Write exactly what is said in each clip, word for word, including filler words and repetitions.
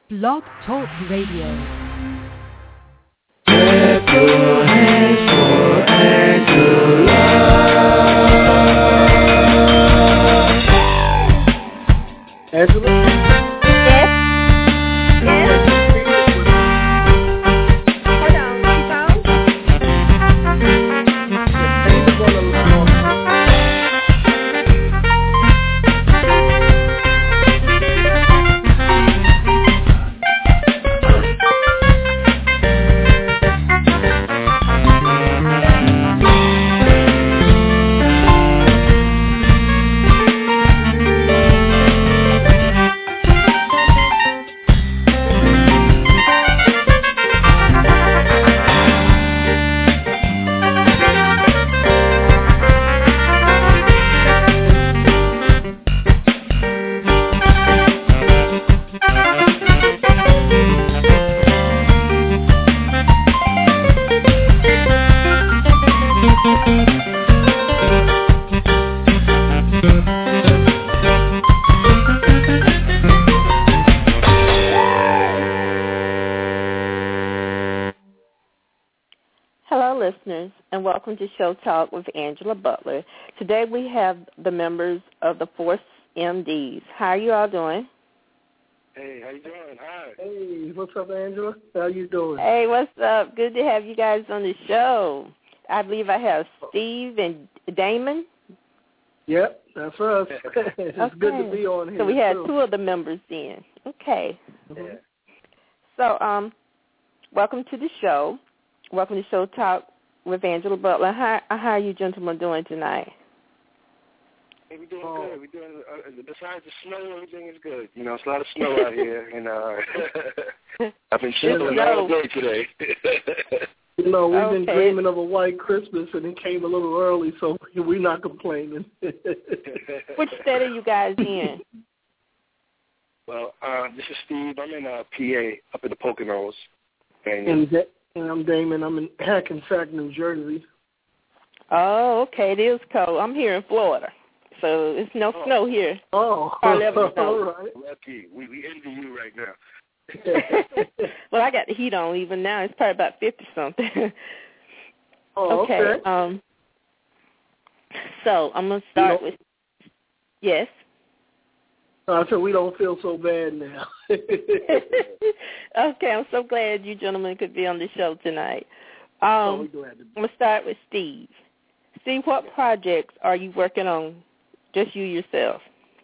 Blog Talk Radio. Clap your hands for Angela. Angela? Yes? Yes? Hold on, keep on. Listeners, and welcome to Show Talk with Angela Butler. Today we have the members of the Force M Ds. How are you all doing? Hey, how you doing? Hi. Hey, what's up, Angela? How you doing? Hey, what's up? Good to have you guys on the show. I believe I have Steve and Damon. Yep, that's us. It's okay. good to be on here. So we had too. two of the members in. Okay. Mm-hmm. So, um, welcome to the show. Welcome to Show Talk with Angela Butler. How, how are you gentlemen doing tonight? Hey, we're doing oh. good. We're doing, uh, besides the snow, everything is good. You know, it's a lot of snow out here, and uh, I've been chilling all day today. You know, we've okay. been dreaming of a white Christmas, and it came a little early, so we're not complaining. Which state are you guys in? Well, uh, this is Steve. I'm in uh, P A, up in the Poconos. And, and, that, and I'm Damon. I'm in Hackensack, New Jersey. Oh, okay. It is cold. I'm here in Florida, so it's no oh. snow here. Oh, all right. Lucky. We, we envy you right now. Well, I got the heat on even now. It's probably about fifty-something. Oh, okay. okay. Um, so I'm going to start you know, with, yes? I said we don't feel so bad now. Okay, I'm so glad you gentlemen could be on the show tonight. Um, oh, we're glad to be. I'm going to start with Steve. Steve, what projects are you working on, just you yourself?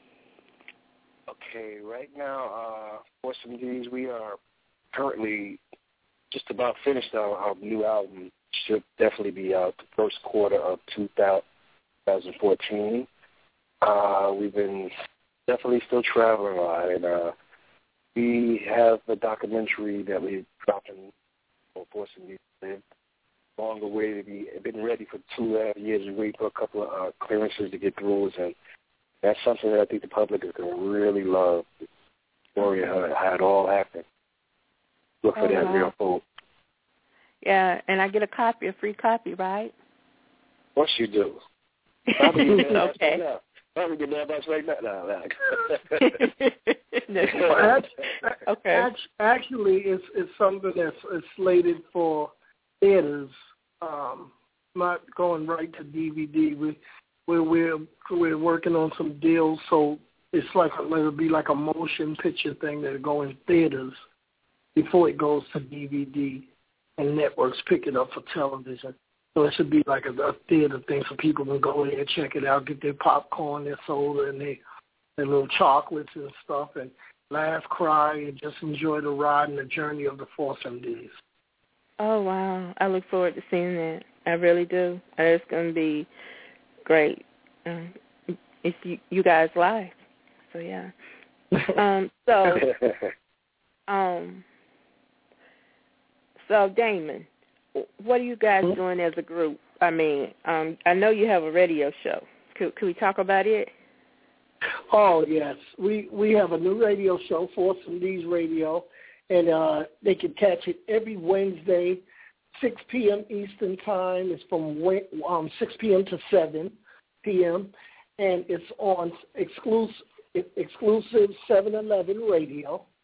Okay, right now, uh, for some D's, we are currently just about finished our, our new album. Should definitely be out the first quarter of two thousand fourteen. Uh, we've been definitely still traveling a lot, and uh, we have a documentary that we're dropping for some D's. Long awaited. We've been ready for two and a half years. We wait for a couple of uh, clearances to get through, and that's something that I think the public is going to really love. The story of how, how it all happened. Look for oh, that wow. real folk. Yeah, and I get a copy, a free copy, right? Of course you do. Probably okay. Right Probably get that box right now. No, no. Well, okay. Actually, it's it's something that's it's slated for theaters, um, not going right to D V D. We we're we're we're working on some deals, so it's like a, it'll be like a motion picture thing that'll go in theaters before it goes to D V D, and networks pick it up for television. So it should be like a, a theater thing so people can go in and check it out, get their popcorn, their soda, and their, their little chocolates and stuff, and laugh, cry, and just enjoy the ride and the journey of the Force M Ds. Oh, wow. I look forward to seeing that. I really do. It's going to be great. Um, it's you, you guys live. So, yeah. Um, so, um, so, Damon, what are you guys mm-hmm. doing as a group? I mean, um, I know you have a radio show. Could, could we talk about it? Oh, yes. We we have a new radio show, Force M Ds Radio, and uh, they can catch it every Wednesday, six p.m. Eastern Time. It's from um, six p.m. to seven p.m., and it's on exclusive, exclusive seven eleven radio.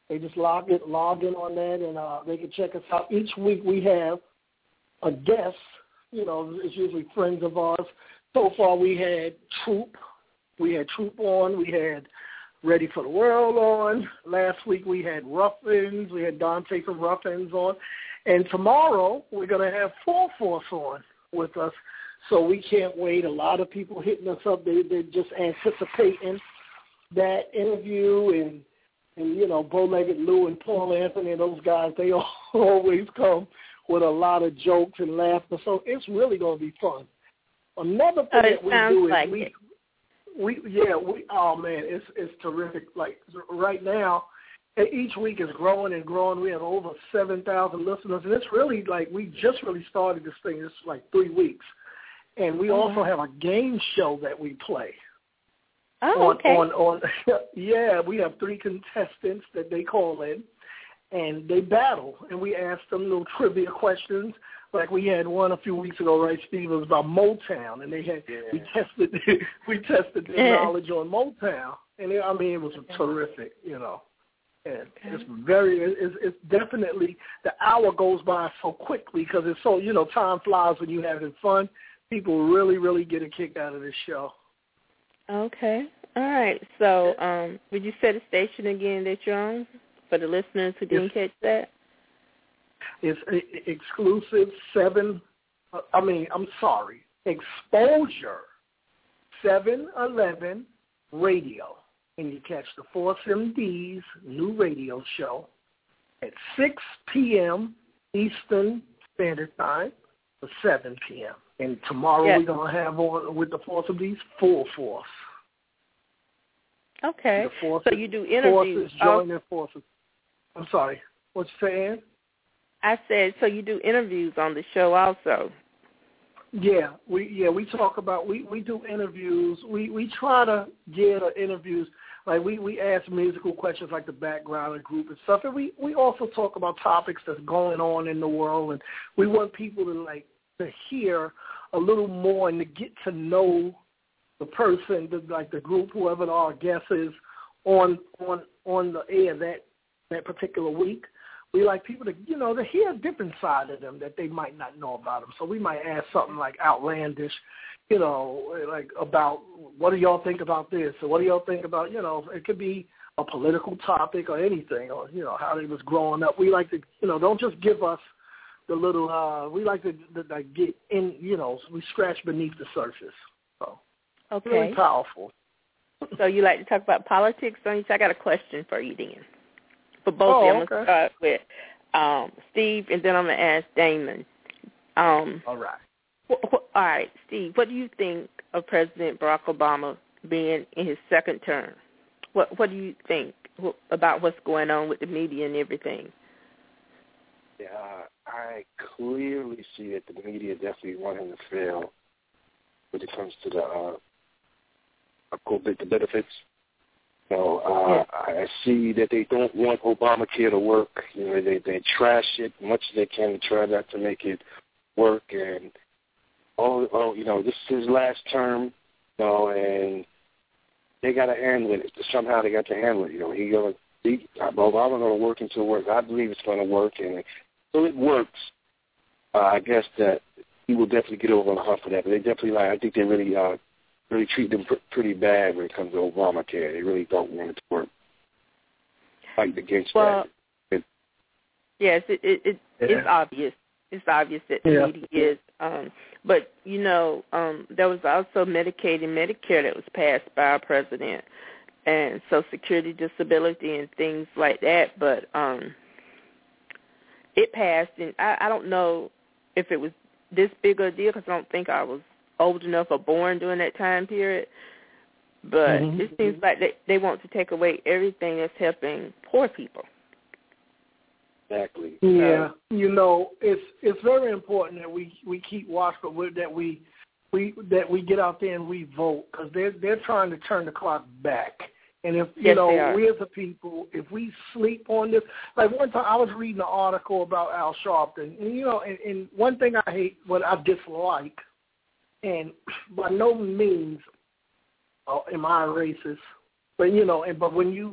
They just log it, log in on that, and uh, they can check us out. Each week we have a guest. You know, it's usually friends of ours. So far we had Troop. We had Troop on. We had Ready for the World on. Last week we had Ruffins. We had Dante from Ruffins on. And tomorrow we're going to have Full Force on with us. So we can't wait. A lot of people hitting us up. They, they're just anticipating that interview. And, and you know, Bow-Legged Lou and Paul Anthony, those guys, they always come with a lot of jokes and laughter. So it's really going to be fun. Another thing oh, that we do is like we, it. we, yeah, we, oh, man, it's it's terrific. Like right now, each week is growing and growing. We have over seven thousand listeners, and it's really like we just really started this thing. It's like three weeks. And we oh, also wow. have a game show that we play. Oh, on, okay. On, on, yeah, we have three contestants that they call in, and they battle. And we ask them little trivia questions. Like we had one a few weeks ago, right, Steve? It was about Motown, and they had yeah. we tested we tested their knowledge on Motown, and it, I mean it was terrific, you know. And okay. it's very, it's, it's definitely the hour goes by so quickly because it's so, you know, time flies when you're having fun. People really, really get a kick out of this show. Okay, all right. So, um, would you say the station again that you're on for the listeners who didn't it's, catch that? It's a, exclusive seven, I mean, I'm sorry, Exposure seven eleven Radio. And you catch the Force M D's new radio show at six p.m. Eastern Standard Time to seven p.m. And tomorrow yes. we're going to have on with the Force M D's Full Force. Okay. The forces, so you do interviews. Forces joining forces. I'm sorry. What you saying? I said, so you do interviews on the show also. Yeah, we yeah we talk about we, we do interviews. We we try to get uh, interviews like we, we ask musical questions like the background and group and stuff, and we, we also talk about topics that's going on in the world, and we want people to like to hear a little more and to get to know the person, the, like the group, whoever our guest is on on on the air that that particular week. We like people to, you know, to hear a different side of them that they might not know about them. So we might ask something like outlandish, you know, like about what do y'all think about this? Or what do y'all think about, you know, it could be a political topic or anything, or, you know, how they was growing up. We like to, you know, don't just give us the little, uh, we like to, to, to get in, you know, we scratch beneath the surface. So okay. Really powerful. So you like to talk about politics, don't you? I got a question for you then. For both oh, of them, okay. I'm going to start with um, Steve, and then I'm going to ask Damon. Um, all right. Wh- wh- all right, Steve, what do you think of President Barack Obama being in his second term? What What do you think wh- about what's going on with the media and everything? Yeah, I clearly see that the media definitely want him to fail when it comes to the, uh, I call it the benefits. So uh, yeah. I see that they don't want Obamacare to work. You know, they they trash it much as they can to try not to make it work. And oh, oh, you know, this is his last term. You know, and they got to handle it. Somehow they got to handle it. You know, he gonna he, Obama gonna work until it works. I believe it's gonna work, and so it works. Uh, I guess that he will definitely get over on the hump for that. But they definitely like. I think they really. Uh, really treat them pr- pretty bad when it comes to Obamacare. They really don't want it to work. Fight against well, that. It, yes, it, it, it yeah. it's obvious. It's obvious that the yeah. media is. Um, but, you know, um, there was also Medicaid and Medicare that was passed by our president, and Social Security, disability, and things like that. But um, it passed, and I, I don't know if it was this big a deal because I don't think I was old enough or born during that time period, but mm-hmm. it seems like they, they want to take away everything that's helping poor people. Exactly. Yeah, you know, it's it's very important that we, we keep watch, but we're, that we we that we get out there and we vote because they're they're trying to turn the clock back. And if you yes, know, we as a people, if we sleep on this, like one time I was reading an article about Al Sharpton, and you know, and, and one thing I hate, what I dislike. And by no means uh, am I a racist, but you know, and but when you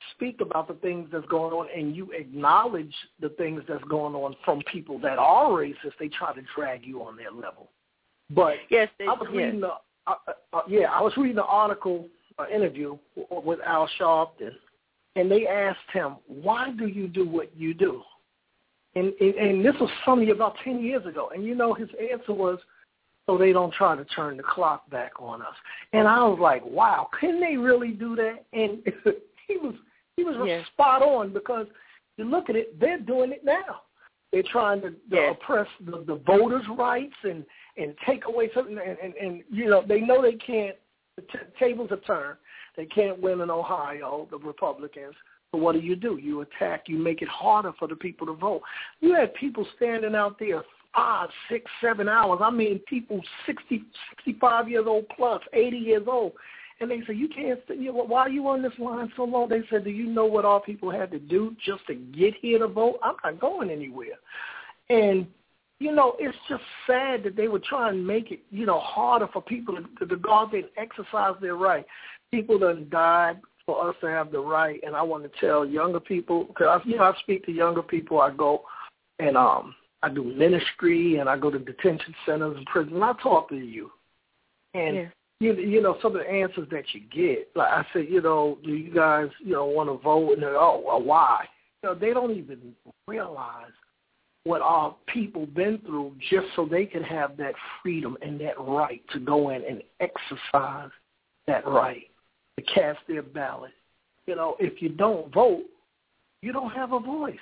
speak about the things that's going on and you acknowledge the things that's going on from people that are racist, they try to drag you on their level. But yes, they, I was yes. reading the, uh, uh, yeah, I was reading an article, uh, interview with Al Sharpton, and they asked him, why do you do what you do? And, and, and this was something about ten years ago. And, you know, his answer was, so they don't try to turn the clock back on us. And I was like, wow, can they really do that? And he was he was yes. spot on, because you look at it, they're doing it now. They're trying to, to yes. oppress the, the voters' rights and, and take away something. And, and, and, you know, they know they can't. The t- tables are turned. They can't win in Ohio, the Republicans. So what do you do? You attack. You make it harder for the people to vote. You had people standing out there five, six, seven hours. I mean, people sixty, sixty-five years old plus, eighty years old. And they said, you can't, you know, why are you on this line so long? They said, do you know what all people had to do just to get here to vote? I'm not going anywhere. And, you know, it's just sad that they would try and make it, you know, harder for people to, to go out there and exercise their right. People done died for us to have the right. And I want to tell younger people, because, you know, I speak to younger people. I go and, um, I do ministry, and I go to detention centers and prisons, and I talk to you. And, yeah. you, you know, some of the answers that you get, like I said, you know, do you guys, you know, want to vote? And they're, oh, well, why? You know, they don't even realize what our people been through just so they can have that freedom and that right to go in and exercise that right, to cast their ballot. You know, if you don't vote, you don't have a voice.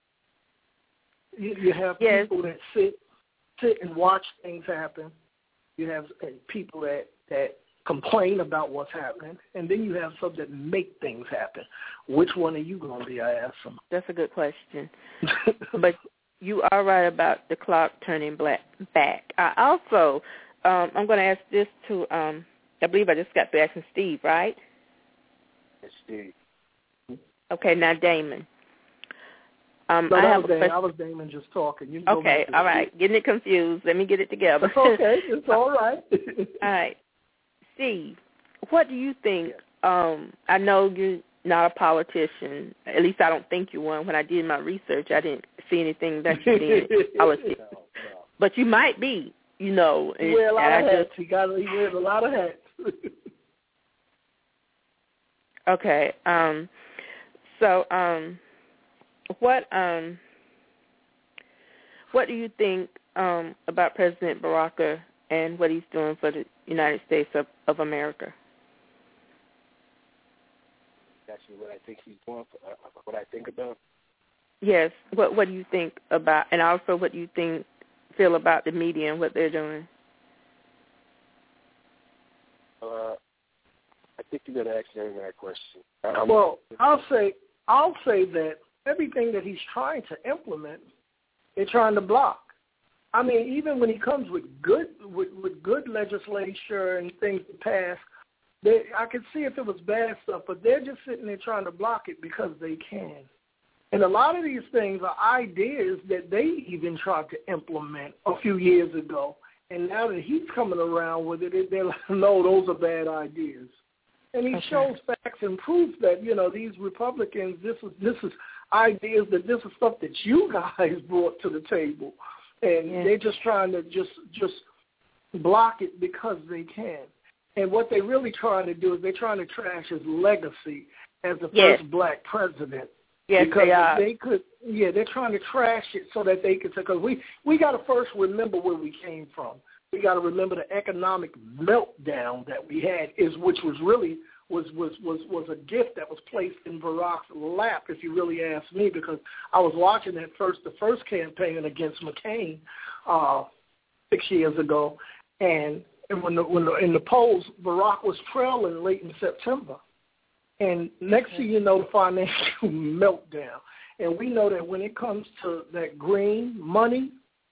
You, you have yes. people that sit sit and watch things happen. You have people that, that complain about what's happening, and then you have some that make things happen. Which one are you going to be, I ask them. That's a good question. But you are right about the clock turning black back. I also, um, I'm going to ask this to, um, I believe I just got to asking Steve, right? Yes, Steve. Okay, now Damon. Um, no, I, that have was a Damon. I was Damon just talking. You can okay, go all right. Getting it confused. Let me get it together. It's okay. It's all right. All right. Steve, what do you think? Um, I know you're not a politician. At least I don't think you're one. When I did my research, I didn't see anything that you did in politics. No, no. But you might be, you know. He wears a lot of hats. Just, he, got, he wears a lot of hats. Okay. Um, so, um, What um what do you think um, about President Barack and what he's doing for the United States of, of America? Actually, what I think he's doing, for, uh, what I think about. Yes. What What do you think about, and also what do you think feel about the media and what they're doing? Uh, I think you're going to ask me that question. I'm, well, I'll say I'll say that. Everything that he's trying to implement, they're trying to block. I mean, even when he comes with good with, with good legislation and things to pass, they, I could see if it was bad stuff, but they're just sitting there trying to block it because they can. And a lot of these things are ideas that they even tried to implement a few years ago. And now that he's coming around with it, they're like, no, those are bad ideas. And he okay. shows facts and proof that, you know, these Republicans, this is this is ideas that this is stuff that you guys brought to the table. And yeah. they're just trying to just just block it because they can. And what they're really trying to do is they're trying to trash his legacy as the yes. first black president. Yes, because they are. They could, yeah, they're trying to trash it so that they could say, because we, we got to first remember where we came from. We got to remember the economic meltdown that we had, is which was really was, was, was, was a gift that was placed in Barack's lap, if you really ask me, because I was watching that first the first campaign against McCain uh, six years ago, and, and when the, when the, in the polls, Barack was trailing late in September. And next thing you know, the financial meltdown. And we know that when it comes to that green money,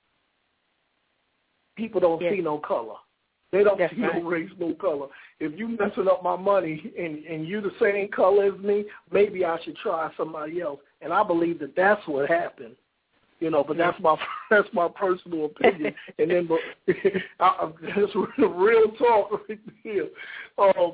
people don't yes. see no color. They don't That's see right. no race, no color. If you messing up my money and, and you the same color as me, maybe I should try somebody else. And I believe that that's what happened. You know, but that's my that's my personal opinion. And then, but I, that's real talk right here. Um,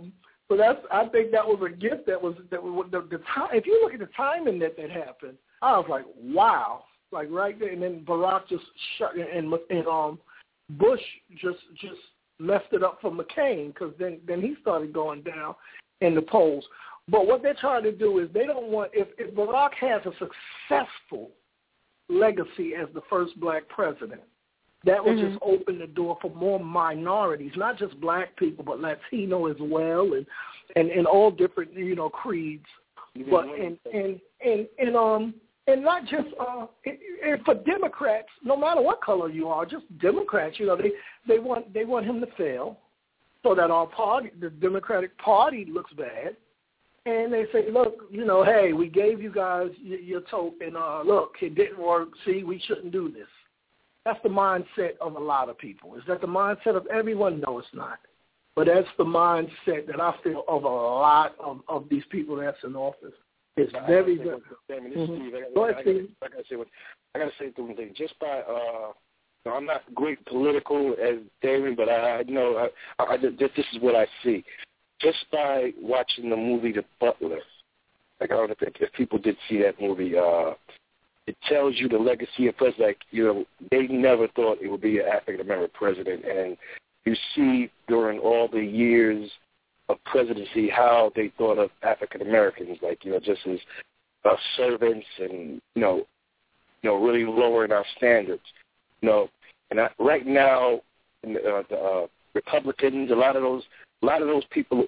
So that's, I think that was a gift that was, that was the, the time. If you look at the timing that that happened, I was like, wow, like right there. And then Barack just shut, and, and um, Bush just just messed it up for McCain, because then, then he started going down in the polls. But what they're trying to do is they don't want, if, if Barack has a successful legacy as the first black president, that will mm-hmm. just open the door for more minorities, not just black people, but Latino as well, and, and, and all different, you know, creeds. But and and and and um and not just uh and, and for Democrats, no matter what color you are, just Democrats, you know, they they want they want him to fail, so that our party, the Democratic Party, looks bad, and they say, look, you know, hey, we gave you guys your, your token. Uh, look, it didn't work. See, we shouldn't do this. That's the mindset of a lot of people. Is that the mindset of everyone? No, it's not. But that's the mindset that I feel of a lot of, of these people that's in office. It's I very, very. Mm-hmm. Go ahead, Steve. I gotta say what I gotta say one thing. Just by, uh, you know, I'm not great political as Damon, but I, I know I, I, this is what I see. Just by watching the movie The Butler, like I don't know if, if people did see that movie. Uh, It tells you the legacy of president. Like, you know, they never thought it would be an African-American president. And you see during all the years of presidency how they thought of African-Americans, like, you know, just as uh, servants and, you know, you know, really lowering our standards. You know, and I, right now, uh, the uh, Republicans, a lot of those, a lot of those people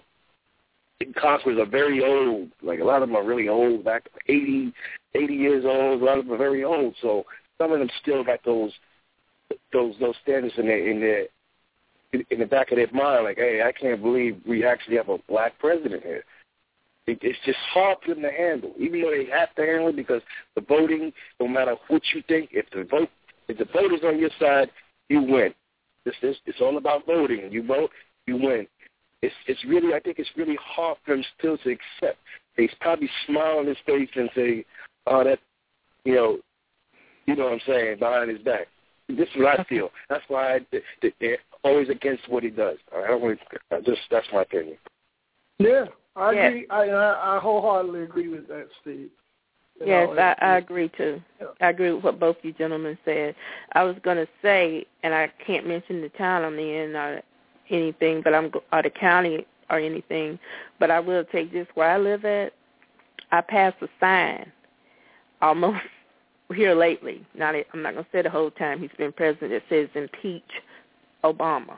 in Congress are very old. Like, a lot of them are really old, back eighty, eighty years old. A lot of them are very old. So some of them still got those those those standards in their in their in the back of their mind. Like, hey, I can't believe we actually have a black president here. It, it's just hard for them to handle, even though they have to handle it, because the voting, no matter what you think, if the vote if the vote is on your side, you win. This is it's all about voting. You vote, you win. It's it's really I think it's really hard for them still to accept. They probably smile on his face and say, "Oh, that, you know, you know what I'm saying," behind his back. This is what I feel. That's why I, they're always against what he does. I don't really, I just that's my opinion. Yeah, I yes. agree. I, I I wholeheartedly agree with that, Steve. You yes, know, I, I agree too. Yeah. I agree with what both you gentlemen said. I was going to say, and I can't mention the town I'm in or anything, but I'm or the county or anything. But I will take this where I live at. I passed a sign almost here lately. Not I'm not going to say the whole time he's been president. It says impeach Obama,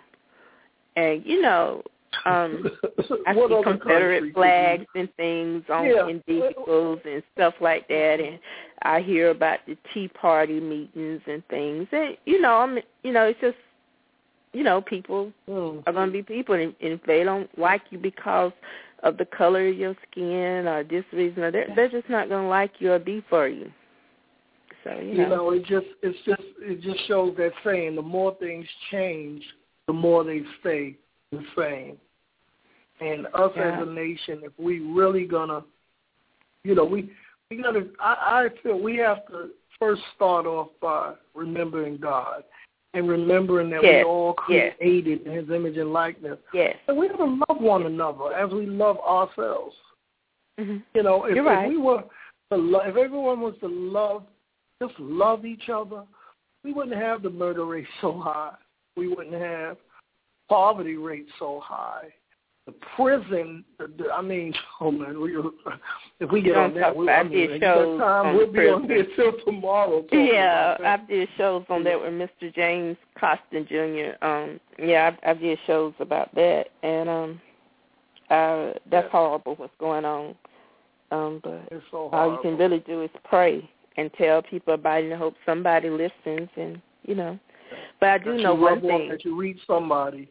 and you know. Um, I see Confederate flags and things on yeah. in vehicles and stuff like that, and I hear about the Tea Party meetings and things. And you know, I'm, you know, it's just, you know, people mm. are going to be people, and, and if they don't like you because of the color of your skin or this reason, or they're, they're just not going to like you or be for you. So you know, you know, it just it's just it just shows that saying: the more things change, the more they stay the same. And us yeah. as a nation, if we really gonna, you know, we we gotta. I, I feel we have to first start off by remembering God and remembering that yes. we all created yes. in His image and likeness. Yes. And we have to love one another as we love ourselves. Mm-hmm. You know, if, You're right. if we were to love, if everyone was to love, just love each other, we wouldn't have the murder rate so high. We wouldn't have poverty rate so high. The prison, the, the, I mean, oh man, we, if we get on that, we, I mean, shows time, we'll be on here till tomorrow. Yeah, I did shows on that with Mister James Costin Junior Um, yeah, I, I did shows about that, and um, uh, that's yeah. horrible what's going on. Um, but it's so all you can really do is pray and tell people about it and hope somebody listens, and you know. But I do that know one thing thing that you reach somebody.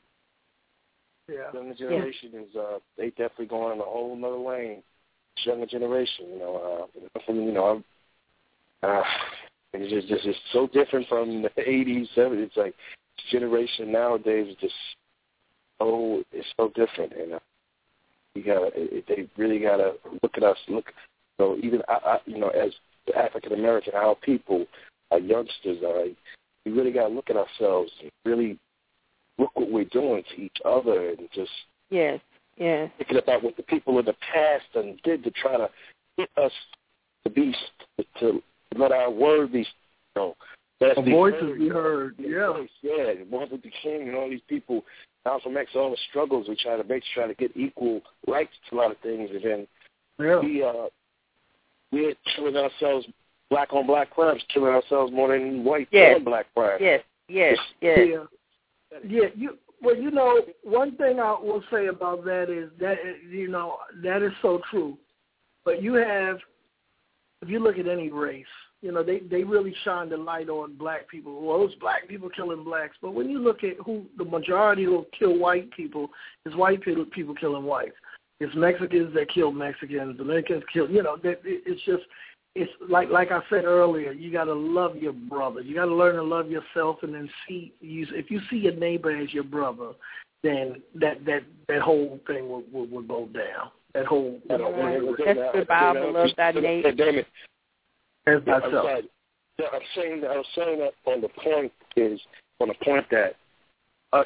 Yeah. Younger generation yeah. is uh, they definitely going in a whole other lane. This younger generation, you know, uh, from, you know, uh, it's just, just it's so different from the eighties, seventies. It's like this generation nowadays is just so it's so different, and uh, you got they really got to look at us. Look, you know, even I, I, you know, as the African American, our people, our youngsters, uh, we really got to look at ourselves and really. Look what we're doing to each other, and just yes, Yeah. Thinking about what the people in the past and did to try to get us to be, to let our word be, you know, the voices be heard. Yeah. Voice, yeah. Martin Luther King and all these people, Malcolm X, all the struggles we try to make to try to get equal rights to a lot of things, and then yeah. we, uh, we're killing ourselves. Black on black crimes, killing ourselves more than white yes. on black crimes. Yes, yes, yes. Yeah, yeah. You well, you know, one thing I will say about that is that you know that is so true. But you have, if you look at any race, you know they they really shine the light on black people. Well, it's black people killing blacks. But when you look at who the majority who kill white people, is white people people killing whites. It's Mexicans that kill Mexicans. Dominicans kill. You know, that it's just. It's like like I said earlier, you got to love your brother. You got to learn to love yourself, and then see you. If you see your neighbor as your brother, then that that, that whole thing will, will, will go down. That whole you know, right. That's the Bible, love thy neighbor. Damn it! As thyself. I'm saying that. I'm saying that on the point is on the point that us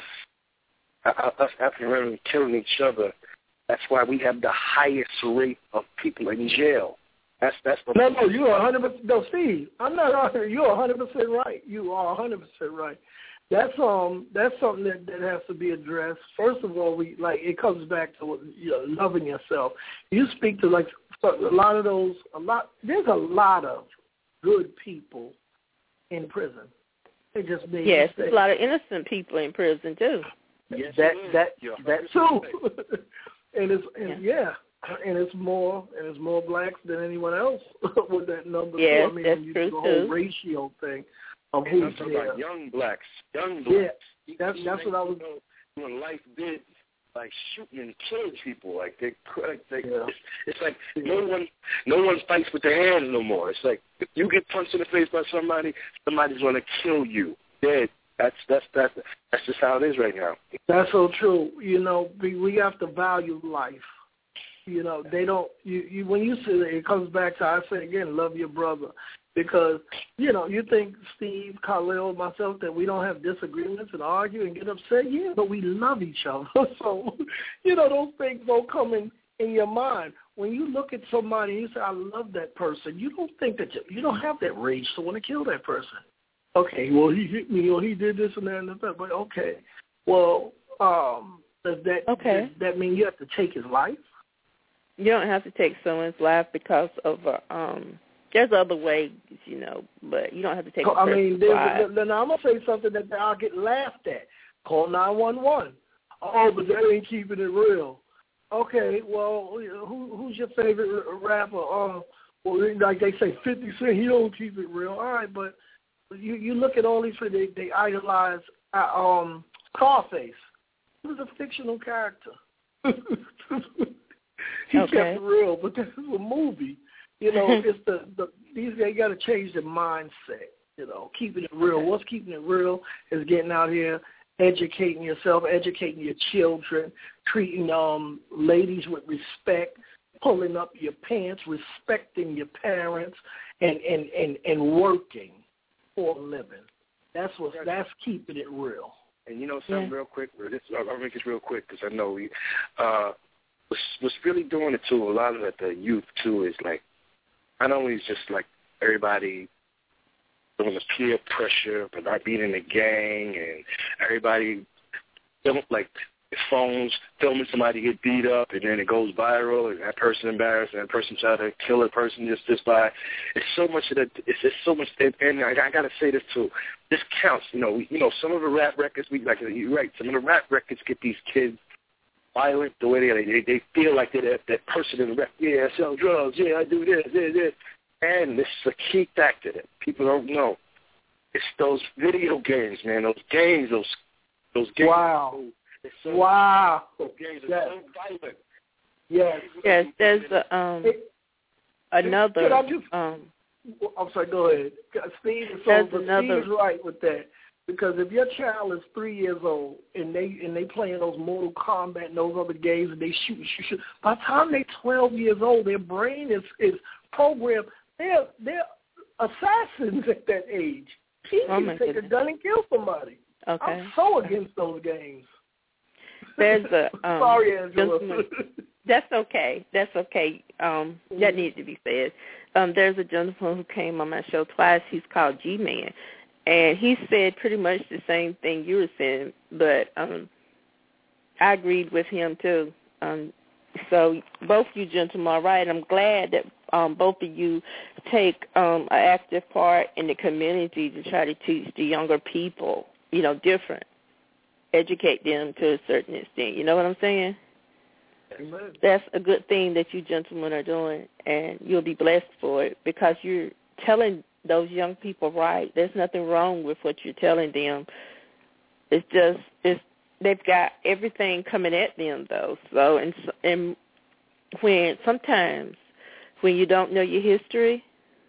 us African Americans killing each other. That's why we have the highest rate of people in jail. That's that's the no, no. You are a hundred percent. No, Steve, I'm not arguing. You're a hundred percent right. You are a hundred percent right. That's um, that's something that, that has to be addressed. First of all, we like it comes back to you know, loving yourself. You speak to like a lot of those. A lot. There's a lot of good people in prison. They just made yes, mistakes. There's a lot of innocent people in prison too. Yes, that that that too. and it's and yeah. yeah. And it's more, and it's more blacks than anyone else with that number. Yes, I mean, that's you true do the whole too. ratio thing of who's I'm there. about young blacks, young blacks. Yeah, that's that's what I was. When life did, like shooting and killing people, like they, like they yeah. it's, it's like yeah. no one, no one fights with their hands no more. It's like if you get punched in the face by somebody, somebody's going to kill you dead. That's that's that's that's just how it is right now. That's so true. You know, we we have to value life. You know, they don't, you, you when you say that, it comes back to, I say again, love your brother. Because, you know, you think Steve, Khalil, myself, that we don't have disagreements and argue and get upset? Yeah, but we love each other. So, you know, those things don't come in, in your mind. When you look at somebody and you say, I love that person, you don't think that, you, you don't have that rage to want to kill that person. Okay, well, he hit me or he did this and that and that, but okay. Well, um, does that, okay. does that mean you have to take his life? You don't have to take someone's life because of a, um. There's other ways, you know, but you don't have to take. A I mean, life. then I'm gonna say something that I'll get laughed at. Call nine one one. Oh, but that ain't keeping it real. Okay, well, who, who's your favorite rapper? Uh, well, like they say, fifty Cent. He don't keep it real. All right, but you you look at all these they they idolize uh, um Scarface. He was a fictional character. He okay. kept it real, but this is a movie. You know, it's the, the these they got to change their mindset. You know, keeping it real. Okay. What's keeping it real is getting out here, educating yourself, educating your children, treating um ladies with respect, pulling up your pants, respecting your parents, and and and, and working for a living. That's what that's keeping it real. And you know something yeah. real quick. This, I'll make this real quick because I know we. Uh, what's, what's really doing it too? A lot of it, the youth too is like. Not only is just like everybody doing the peer pressure, but not being in the gang, and everybody don't like phones filming somebody get beat up, and then it goes viral, and that person embarrassed, and that person try to kill a person just just by. It's so much of that. It's just so much, and, and I, I gotta say this too. This counts, you know. We, you know, some of the rap records, we like you're right. Some of the rap records get these kids violent the way they they, they feel like they're that, that person in the rap. Yeah, I sell drugs. Yeah, I do this, this, this. And this is a key factor that people don't know. It's those video games, man. Those games, those those games. Wow. It's so, wow. Those games are yes. so violent. Yes. Yes. There's a, um it, another. I just, um, I'm sorry. Go ahead, Steve. So, there's but another. Steve's right with that. Because if your child is three years old and they and they playing those Mortal Kombat and those other games and they shoot, shoot, shoot, by the time they're twelve years old, their brain is, is programmed. They're they're assassins at that age. He oh can take goodness. a gun and kill somebody. Okay. I'm so against those games. there's a um, sorry, Angela. That's okay. That's okay. Um, that needs to be said. Um, there's a gentleman who came on my show twice. He's called G-Man, and he said pretty much the same thing you were saying, but um, I agreed with him too. Um, so both you gentlemen are right. I'm glad that um, both of you take um, an active part in the community to try to teach the younger people, you know, different, educate them to a certain extent. You know what I'm saying? Amen. That's a good thing that you gentlemen are doing, and you'll be blessed for it because you're telling those young people right. There's nothing wrong with what you're telling them. It's just it's they've got everything coming at them though. So and and when sometimes when you don't know your history,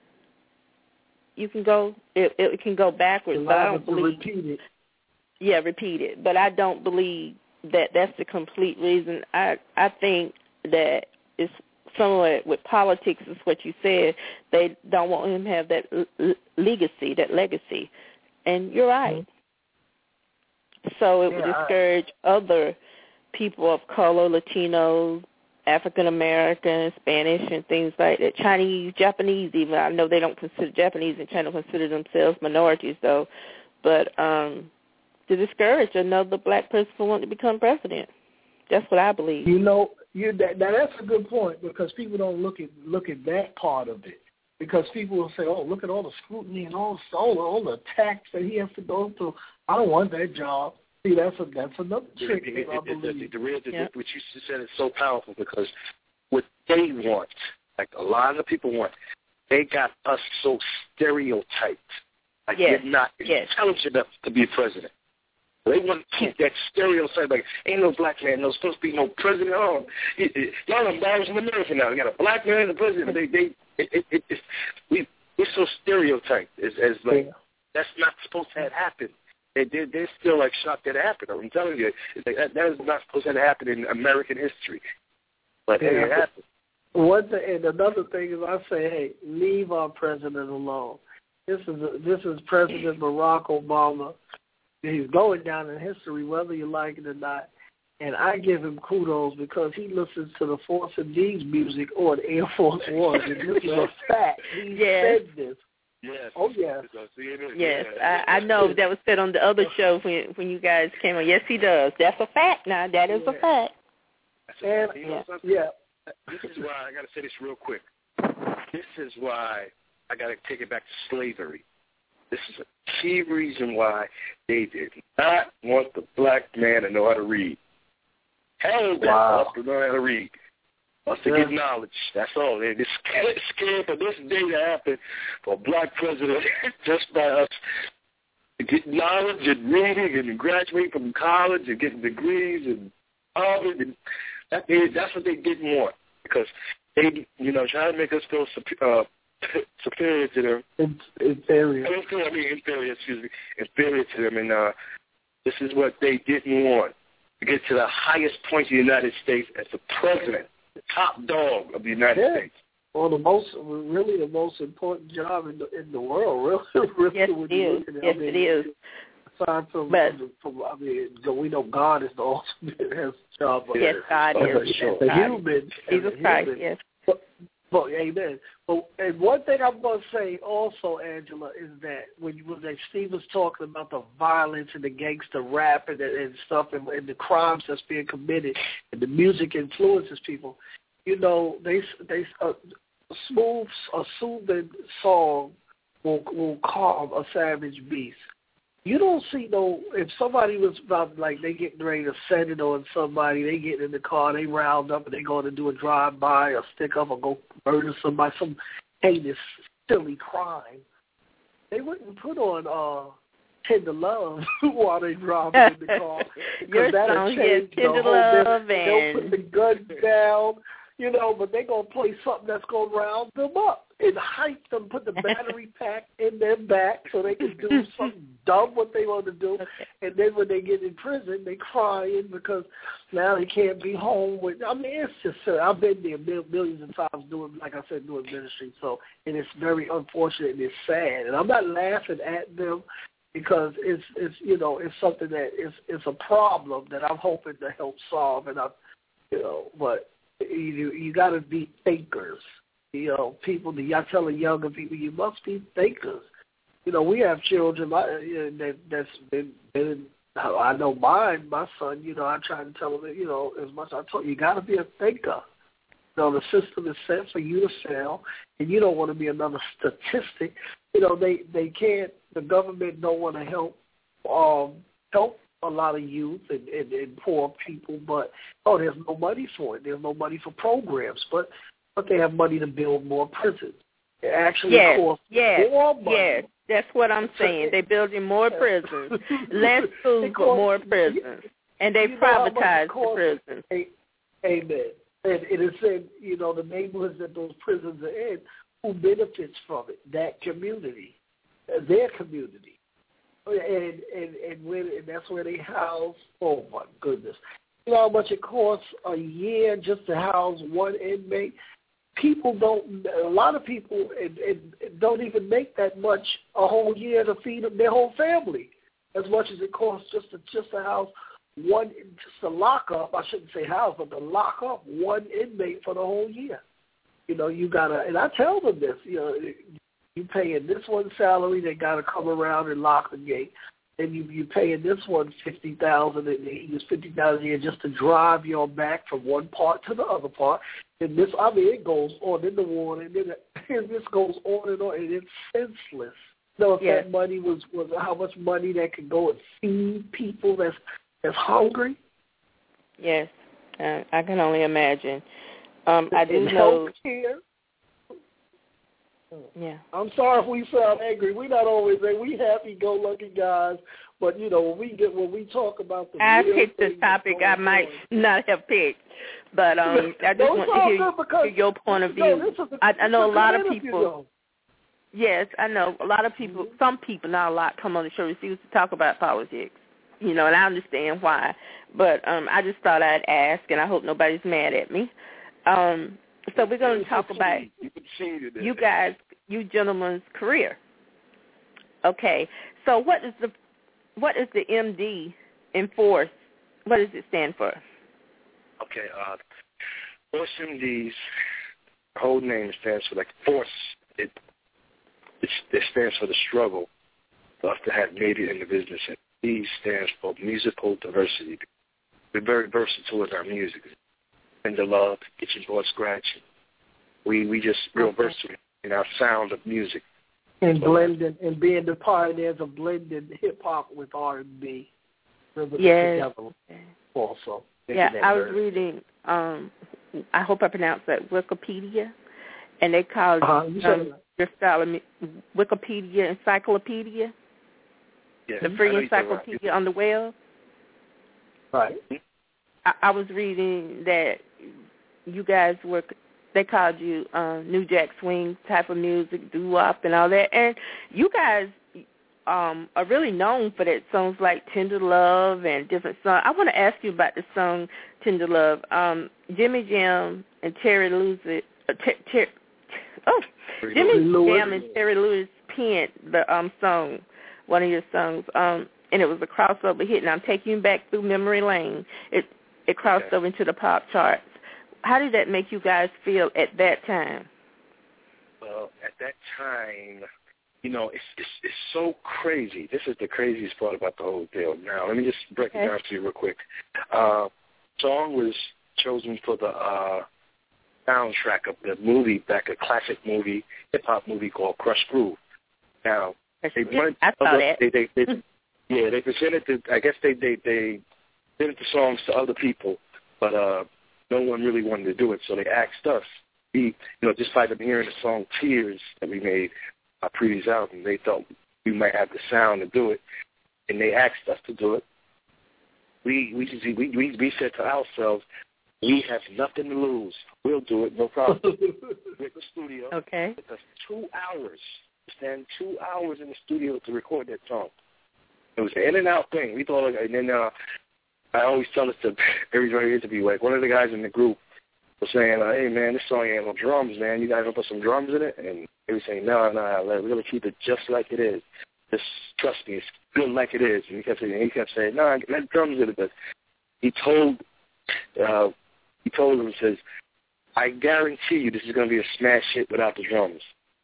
you can go it, it can go backwards. But I don't believe repeat it. Yeah, repeat it. But I don't believe that that's the complete reason. I I think that it's somewhat with politics is what you said. They don't want him to have that l- legacy, that legacy. And you're right. Mm-hmm. So it yeah, would discourage I... other people of color, Latinos, African Americans, Spanish, and things like that. Chinese, Japanese even. I know they don't consider Japanese in China consider themselves minorities though. But um to discourage another black person from wanting to become president. That's what I believe. You know, you that, that that's a good point because people don't look at look at that part of it. Because people will say, "Oh, look at all the scrutiny and all all the, all the attacks that he has to go through. I don't want that job." See, that's a that's another trick. It, it, I it, believe. the, the, the, the, yeah. What you said is so powerful because what they want, like a lot of people want, they got us so stereotyped. Like yes. you're not yes. intelligent enough to be a president. They want to keep that stereotype, like, ain't no black man, no supposed to be no president. Oh, it, it, y'all embarrassing America now. We got a black man as a president. They, they, it, it, it, it, we, we're so stereotyped as, as like, yeah. That's not supposed to have happened. They, they, they're still, like, shocked that it happened. I'm telling you, it's like, that, that is not supposed to have happened in American history. But, yeah. Hey, it happened. One thing, and another thing is I say, hey, leave our president alone. This is a, this is President Barack Obama. He's going down in history, whether you like it or not. And I give him kudos because he listens to the Force of D's music on Air Force One. And this is a fact. He yes. said this. Yes. Oh, yes. Yes, I, I know that was said on the other show when when you guys came on. Yes, he does. That's a fact now. That is yeah. a fact. And, you know yeah. yeah. This is why I got to say this real quick. This is why I got to take it back to slavery. This is a key reason why they did not want the black man to know how to read. Hell, wow. wants to know how to read. Wants to yeah. get knowledge. That's all. They're scared, scared for this day to happen for a black president just by us to get knowledge and reading and graduating from college and getting degrees and Harvard. And that, they, that's what they didn't want because they, you know, trying to make us feel uh, superior to them. It's inferior. I mean, inferior, excuse me. Inferior to them. And uh, this is what they didn't want. To get to the highest point of the United States as the president, the top dog of the United yeah. States. Well, the most, really the most important job in the, in the world, really. really yes, it is. Yes, I mean, it is. Aside from, but, from, I mean, we know God is the ultimate job. Yes, God uh, is. Sure. The human. Jesus Christ, yes. But, but, amen. But, and one thing I'm going to say also, Angela, is that when, you, when Steve was talking about the violence and the gangster rap and, and stuff and, and the crimes that's being committed and the music influences people, you know, they they uh, smooth, a soothing song will, will calm a savage beast. You don't see no, if somebody was about, like, they getting ready to send it on somebody, they get in the car, they round up, and they going to do a drive-by or stick up or go murder somebody, some heinous, silly crime. They wouldn't put on uh, Tender Love while they drive in the car. Your song is Tender Love. And... They'll put the gun down, you know, but they're going to play something that's going to round them up and hype them, put the battery pack in their back so they can do something dumb what they want to do. Okay. And then when they get in prison, they crying because now they can't be home with, I mean, it's just, uh, I've been there millions of times doing, like I said, doing ministry. So, and it's very unfortunate and it's sad. And I'm not laughing at them. because it's it's you know it's something that is it's a problem that I'm hoping to help solve, and I, you know, but you you got to be thinkers. You know, people. I tell the younger people, you must be thinkers. You know, we have children that that's been, been I know mine, my son. You know, I try to tell him, you know, as much as I told you, you got to be a thinker. You know, the system is set for you to fail, and you don't want to be another statistic. You know, they, they can't, the government don't want to help um, help a lot of youth and, and, and poor people, but, oh, there's no money for it. There's no money for programs, but but they have money to build more prisons. It actually yes, costs yes, more money. Yes, that's what I'm saying. They're building more prisons, less schools, but more prisons, and they privatize the prisons. Amen. And it is said, you know, the neighborhoods that those prisons are in, who benefits from it? That community, their community. And and and, when, and that's where they house, oh, my goodness. You know how much it costs a year just to house one inmate? People don't, a lot of people and, and don't even make that much a whole year to feed them, their whole family, as much as it costs just to, just to house one, just to lock up, I shouldn't say house, but to lock up one inmate for the whole year. You know, you got to, and I tell them this, you know, you paying this one salary, they got to come around and lock the gate. And you you paying this one fifty thousand dollars, and he was fifty thousand dollars a year just to drive your back from one part to the other part. And this, I mean, it goes on in the war, and then and this goes on and on, and it's senseless. So if yes. that money was, was how much money that could go and feed people that's that's hungry. Yes, uh, I can only imagine. Um, I do and know. Healthcare. Yeah. I'm sorry if we sound angry. We not always we happy-go-lucky guys, but you know when we get when we talk about the. I real picked this topic I might on. not have picked, but um, I just want to hear, hear your point of view. No, a, I, I know a lot of people. Though. Yes, I know a lot of people. Mm-hmm. Some people, not a lot, come on the show refuse to talk about politics. You know, and I understand why, but um, I just thought I'd ask, and I hope nobody's mad at me. Um, so we're going to talk about you guys, you gentlemen's career. Okay, so what is the what is the M D enforce? What does it stand for? Okay, uh, Force M D's whole name stands for like force. It it, it stands for the struggle for us to have made it in the business. And D stands for musical diversity. We're very versatile with our music. And the love, kitchen board scratching. We we just real okay. versatile in our sound of music. And blending and being the pioneers of blending hip hop with R and B. Yes. Also. Yeah, I was reading. Um, I hope I pronounced that Wikipedia, and they called uh-huh. um, your style of Wikipedia Encyclopedia. Yes. The free encyclopedia right. on the web. Right. I, I was reading that you guys were, they called you uh, New Jack Swing type of music, doo-wop and all that. And you guys um, are really known for that songs like Tender Love and different songs. I want to ask you about the song Tender Love. Um, Jimmy Jam and Terry Lewis, uh, ter, ter, oh, Jimmy Jam and Terry Lewis penned the um, song, one of your songs, um, and it was a crossover hit, and I'm taking you back through memory lane. It it crossed okay. over into the pop charts. How did that make you guys feel at that time? Well, at that time, you know, it's it's, it's so crazy. This is the craziest part about the whole deal. Now, let me just break okay. it down to you real quick. Uh, song was chosen for the uh, soundtrack of the movie, back a classic movie, hip-hop movie called Crush Groove. Now, they wanted, I saw other, that. They, they, they, yeah, they presented the, I guess they, they, they presented the songs to other people, but uh, no one really wanted to do it, so they asked us. We, you know, just by them hearing the song Tears that we made, our previous album, they thought we might have the sound to do it, and they asked us to do it. We we we we, we said to ourselves, we have nothing to lose. We'll do it, no problem. We're at the studio. Okay. It took us two hours. Stand two hours in the studio to record that song. It was an in and out thing. We thought, and then uh, I always tell this to every interview. Like one of the guys in the group was saying, uh, "Hey man, this song ain't no drums, man. You guys gonna put some drums in it?" And they were saying, "No, no, we're gonna keep it just like it is." Just trust me, it's good like it is. And he kept saying, he kept saying, no, nah, let drums in it. But he told, uh, he told him, he says, I guarantee you this is going to be a smash hit without the drums.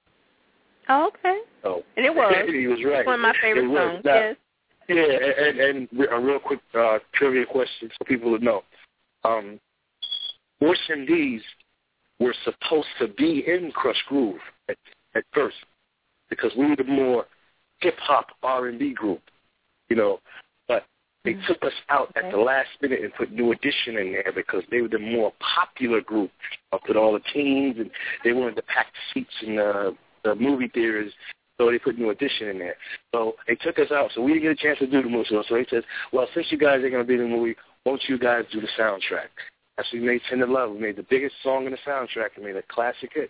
Oh, okay. So, and it was. He was right. One of my favorite songs, now, yes. Yeah, and, and, and a real quick uh, trivia question for people to know. Um, Force M Ds were supposed to be in Krush Groove at, at first because we were the more hip-hop R and B group, you know, but they mm-hmm. took us out okay. at the last minute and put New Edition in there because they were the more popular group up with all the teens, and they wanted to pack the seats in the, the movie theaters, so they put New Edition in there. So they took us out, so we didn't get a chance to do the movie. So he says, well, since you guys are going to be in the movie, won't you guys do the soundtrack? That's what we made Tender Love. We made the biggest song in the soundtrack and made a classic hit.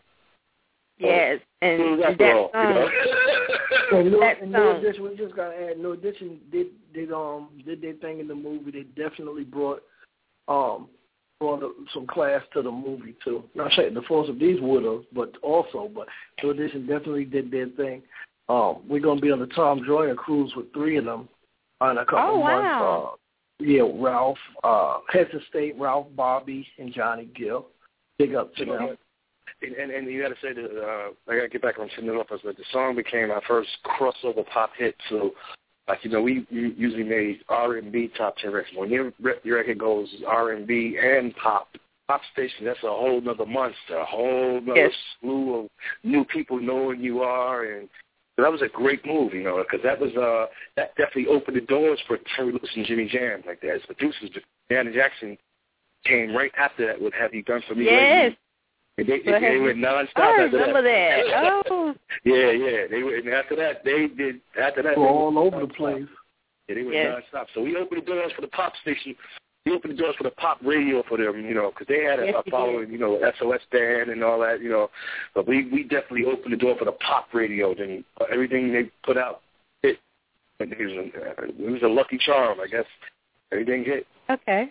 Yes, so, and that that song, you know? and no, that and song. no Edition, we just got to add, No Edition did, did, um, did their thing in the movie. They definitely brought um, brought some class to the movie, too. Not saying the Force of These would have, but also, but No Edition definitely did their thing. Um, we're going to be on the Tom Joyner cruise with three of them in a couple oh, of months. Wow. Uh, yeah, Ralph, uh, Heads of State, Ralph, Bobby, and Johnny Gill. Big up to them. And, and, and you got to say that, uh, I got to get back on Tender Love, but the song became our first crossover pop hit. So, like, you know, we usually made R and B top ten records. When your, your record goes R and B and pop, pop station, that's a whole nother monster, a whole nother yes. slew of new people knowing you are. And that was a great move, you know, because that was, uh, that definitely opened the doors for Terry Lewis and Jimmy Jam, like that. As producers, Janet Jackson came right after that with Have You Done For Me Yes. Lately? And they, well, they, they went nonstop I after remember that. that. Oh. yeah, yeah. They went, and after that, they did, after that, We're they all went over the place. Yeah, they went yes. nonstop. So we opened the doors for the pop station. We opened the doors for the pop radio for them, you know, because they had a, yes, a following, you know, S O S band and all that, you know. But we, we definitely opened the door for the pop radio. Then everything they put out hit. It was, a, it was a lucky charm, I guess. Everything hit. Okay.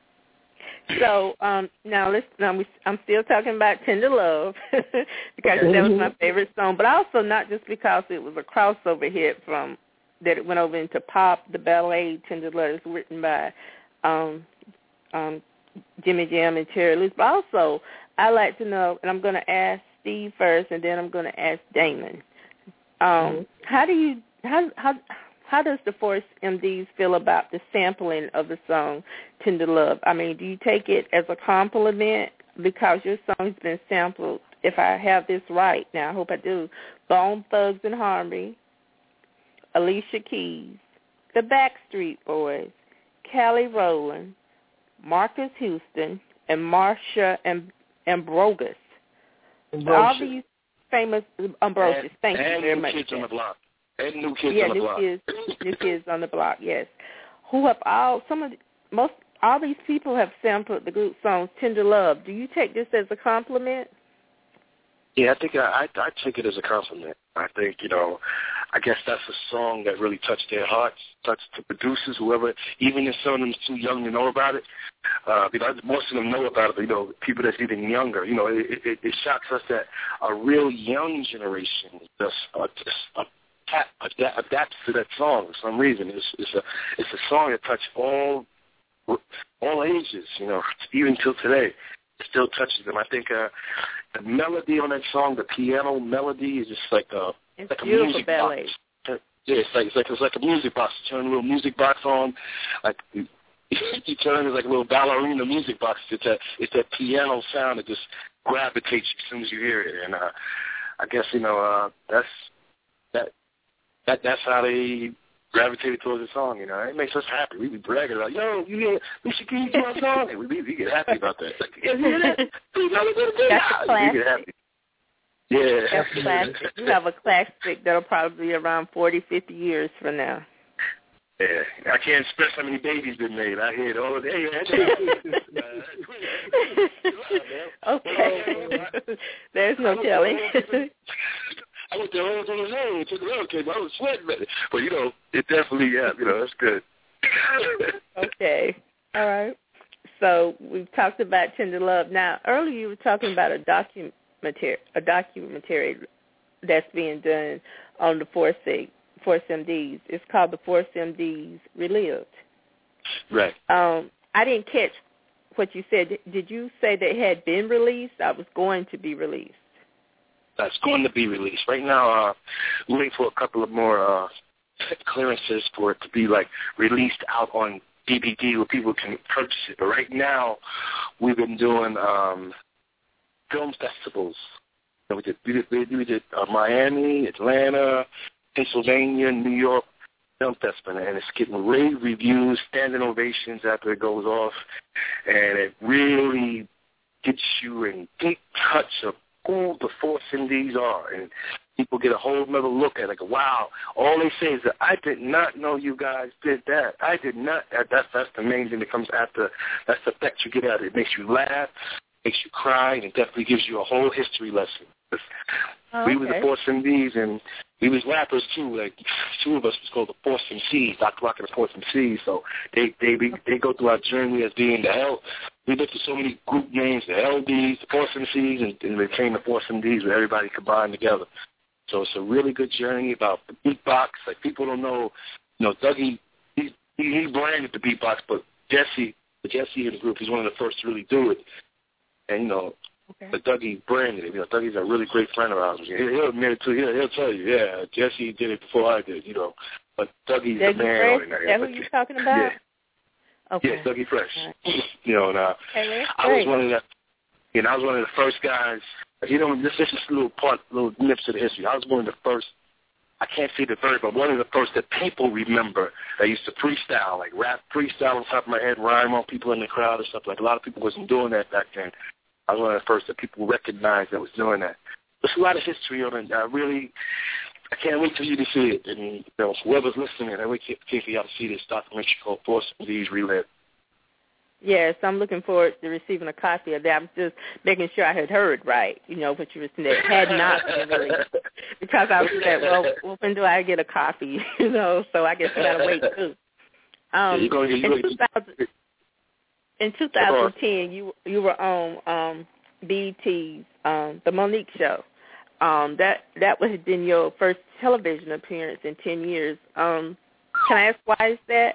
So um, now, let's, now we, I'm still talking about Tender Love because Okay. that was my favorite song, but also not just because it was a crossover hit from that it went over into pop. The ballet Tender Love is written by um, um, Jimmy Jam and Terry Lewis. But also, I like to know, and I'm going to ask Steve first, and then I'm going to ask Damon. Um, mm-hmm. How do you how how How does the Force M Ds feel about the sampling of the song Tender Love? I mean, do you take it as a compliment because your song's been sampled, if I have this right, now I hope I do, Bone Thugs and Harmony, Alicia Keys, the Backstreet Boys, Kelly Rowland, Marcus Houston, and Marsha Amb- Ambrosius. All these famous Ambrosius. And, Thank and you very much. Kids on the Block. And New Kids yeah, on the new Block. Kids, new Kids on the Block, yes. Who have all, some of, the, most, all these people have sampled the group songs Tender Love. Do you take this as a compliment? Yeah, I think I, I, I take it as a compliment. I think, you know, I guess that's a song that really touched their hearts, touched the producers, whoever, even if some of them too young to know about it. Uh, because most of them know about it, but, you know, people that's even younger, you know, it, it, it shocks us that a real young generation just, uh, just uh, Adapt, adapts to that song for some reason. It's, it's a it's a song that touched all all ages, you know, even till today. It still touches them. I think uh, the melody on that song, the piano melody, is just like a it's like a beautiful music ballet. box. Yeah, it's like it's like it's like a music box. You turn a little music box on, like you, you turn it like a little ballerina music box. It's that it's that piano sound that just gravitates you as soon as you hear it. And uh, I guess you know uh, that's that. That that's how they gravitated towards the song, you know. It makes us happy. We be bragging like, yo, you hear Alicia Keys do our song? And we, we, we get happy about that. Like, you hear that? That's a classic. We get happy. Yeah. That's a classic. You have a classic that'll probably be around forty, fifty years from now. Yeah. I can't express how many babies been made. I hear it all the day. Okay. There's no telling. I went there all on the road, took a road came. I was sweating, but you know, it definitely, yeah, you know, that's good. Okay, all right. So we've talked about Tender Love. Now, earlier you were talking about a documentary, a documentary that's being done on the Force Force M Ds. It's called the Force M Ds Relived. Right. Um, I didn't catch what you said. Did you say they had been released? I was going to be released. That's going to be released. Right now, uh, we're waiting for a couple of more uh, clearances for it to be, like, released out on D V D where people can purchase it. But right now, we've been doing um, film festivals. So we did, we did, we did uh, Miami, Atlanta, Pennsylvania, New York film festival, and it's getting rave reviews, standing ovations after it goes off, and it really gets you in deep touch of who the Force M Ds are, and people get a whole nother look at it. Like, wow, all they say is that I did not know you guys did that. I did not. That, that's, that's the main thing that comes after. That's the effect you get out of it. It makes you laugh, makes you cry, and it definitely gives you a whole history lesson. Oh, we okay. were the Force M Ds, and we was rappers too. Like, two of us was called the Force M Cs, Doctor Rock and the Force M Cs. So they they they go through our journey as being the L. We looked at so many group names, the L Ds, the Force M Cs, and, and they became the Force M Ds, where everybody combined together. So it's a really good journey about the beatbox. Like, people don't know, you know, Dougie, he he, he branded the beatbox, but Jesse, the Jesse in the group, he's one of the first to really do it. And you know. Okay. But Dougie branded it. You know, Dougie's a really great friend of ours. He'll, he'll admit it too. He'll, he'll tell you, yeah, Jesse did it before I did, you know. But Dougie's Dougie the man Fresh? on it. Is that who you're talking about? Yeah. Okay. Yeah, Dougie Fresh. Right. You know, and uh, Okay, I was one of the, you know, I was one of the first guys. You know, this, this is a little part, little nips of the history. I was one of the first. I can't say the third, but one of the first that people remember that used to freestyle, like rap freestyle on top of my head, rhyme on people in the crowd and stuff. Like, a lot of people wasn't doing that back then. I was one of the first that people recognized that was doing that. There's a lot of history on it. I really, I can't wait for you to see it. And you know, whoever's listening, I wait for y'all to see this documentary called Force M Ds Relived. Yes, I'm looking forward to receiving a copy of that. I'm just making sure I had heard right, you know, what you were saying. It had not been released. Because I was like, well, well, when do I get a copy? You know, so I guess I got to wait, too. Um, yeah, you're gonna, you're in, two thousand, in twenty ten, you you were on um, B E T's um, The Monique Show. Um, that that would have been your first television appearance in ten years. Um, can I ask why is that?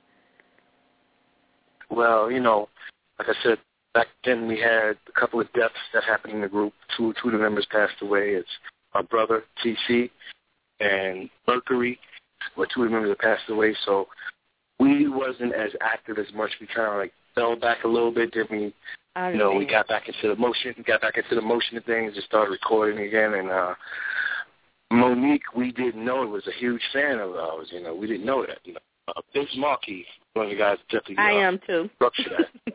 Well, you know, like I said, back then we had a couple of deaths that happened in the group. Two, two of the members passed away. It's my brother, T C, and Mercury, were two of the members that passed away. So we wasn't as active as much. We kind of like fell back a little bit. Then we, you know, we got back into the motion, got back into the motion of things and started recording again. And uh, Monique, we didn't know it was a huge fan of ours. You know, we didn't know that. You know, uh, Vince Markey, one of the guys, definitely. I uh, am too. Structure that.